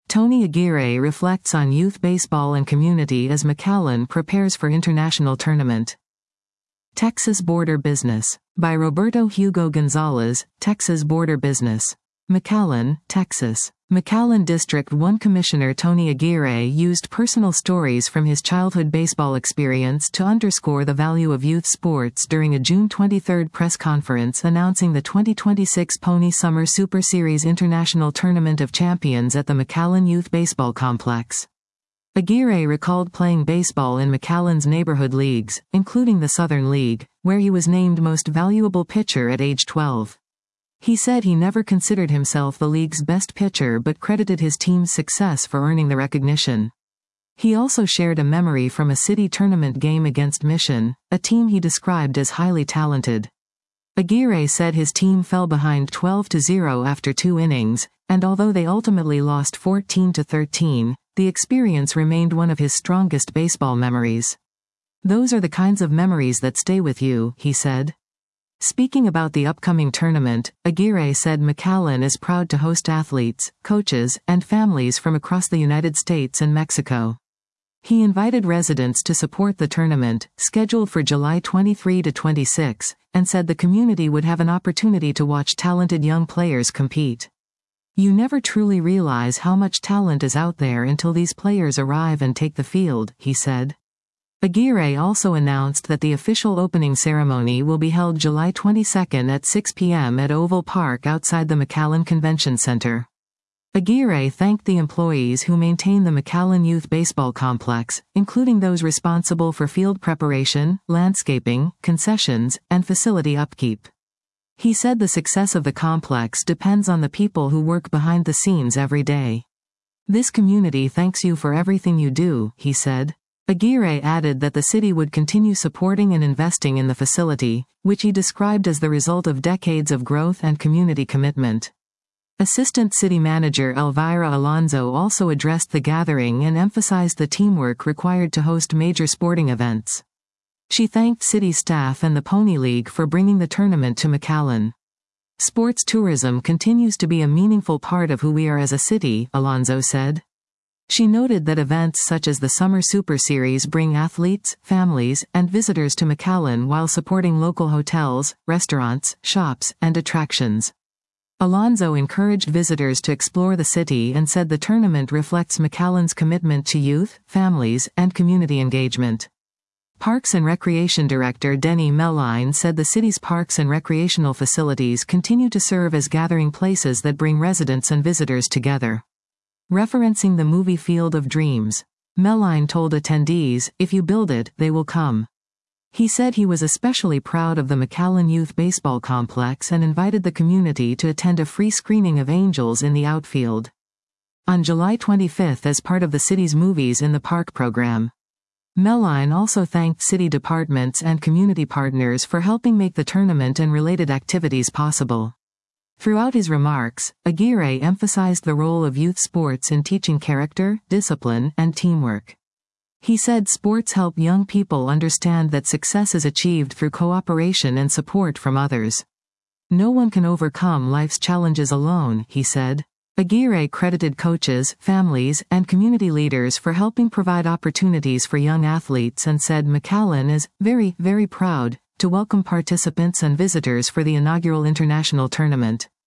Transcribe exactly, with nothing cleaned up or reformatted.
Tony Aguirre reflects on youth baseball and community as McAllen prepares for international tournament. Texas Border Business. By Roberto Hugo Gonzalez, Texas Border Business. McAllen, Texas. McAllen District one Commissioner Tony Aguirre used personal stories from his childhood baseball experience to underscore the value of youth sports during a June twenty-third press conference announcing the twenty twenty-six Pony Summer Super Series International Tournament of Champions at the McAllen Youth Baseball Complex. Aguirre recalled playing baseball in McAllen's neighborhood leagues, including the Southern League, where he was named Most Valuable Pitcher at age twelve. He said he never considered himself the league's best pitcher but credited his team's success for earning the recognition. He also shared a memory from a city tournament game against Mission, a team he described as highly talented. Aguirre said his team fell behind twelve to zero after two innings, and although they ultimately lost fourteen to thirteen, the experience remained one of his strongest baseball memories. "Those are the kinds of memories that stay with you," he said. Speaking about the upcoming tournament, Aguirre said McAllen is proud to host athletes, coaches, and families from across the United States and Mexico. He invited residents to support the tournament, scheduled for July twenty-third to twenty-sixth, and said the community would have an opportunity to watch talented young players compete. "You never truly realize how much talent is out there until these players arrive and take the field," he said. Aguirre also announced that the official opening ceremony will be held July twenty-second at six p m at Oval Park outside the McAllen Convention Center. Aguirre thanked the employees who maintain the McAllen Youth Baseball Complex, including those responsible for field preparation, landscaping, concessions, and facility upkeep. He said the success of the complex depends on the people who work behind the scenes every day. "This community thanks you for everything you do," he said. Aguirre added that the city would continue supporting and investing in the facility, which he described as the result of decades of growth and community commitment. Assistant City Manager Elvira Alonso also addressed the gathering and emphasized the teamwork required to host major sporting events. She thanked city staff and the Pony League for bringing the tournament to McAllen. "Sports tourism continues to be a meaningful part of who we are as a city," Alonso said. She noted that events such as the Summer Super Series bring athletes, families, and visitors to McAllen while supporting local hotels, restaurants, shops, and attractions. Alonso encouraged visitors to explore the city and said the tournament reflects McAllen's commitment to youth, families, and community engagement. Parks and Recreation Director Denny Melline said the city's parks and recreational facilities continue to serve as gathering places that bring residents and visitors together. Referencing the movie Field of Dreams, Melline told attendees, "If you build it, they will come." He said he was especially proud of the McAllen Youth Baseball Complex and invited the community to attend a free screening of Angels in the Outfield on July twenty-fifth as part of the city's Movies in the Park program. Melline also thanked city departments and community partners for helping make the tournament and related activities possible. Throughout his remarks, Aguirre emphasized the role of youth sports in teaching character, discipline, and teamwork. He said sports help young people understand that success is achieved through cooperation and support from others. "No one can overcome life's challenges alone," he said. Aguirre credited coaches, families, and community leaders for helping provide opportunities for young athletes and said McAllen is very, very proud to welcome participants and visitors for the inaugural international tournament.